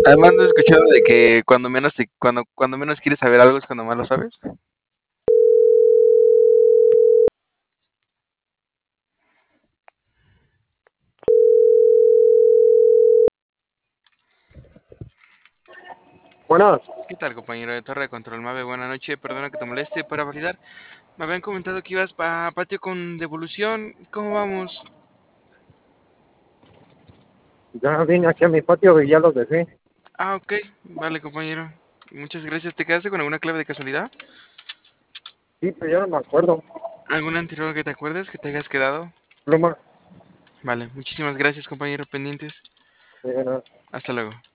Además, ¿no has escuchado de que cuando menos quieres saber algo es cuando más lo sabes? Bueno, ¿Qué tal, compañero de Torre de Control Mave? Buenas noches, perdona que te moleste. Para validar, me habían comentado que ibas a patio con devolución. ¿Cómo vamos? ya vine aquí a mi patio y ya los dejé. Ah, ok. Vale, compañero. Muchas gracias. ¿Te quedaste con alguna clave de casualidad? Sí, pero ya no me acuerdo. ¿Alguna anterior que te acuerdes que te hayas quedado? Pluma. Vale, muchísimas gracias, compañero. Pendientes. eh, Hasta luego.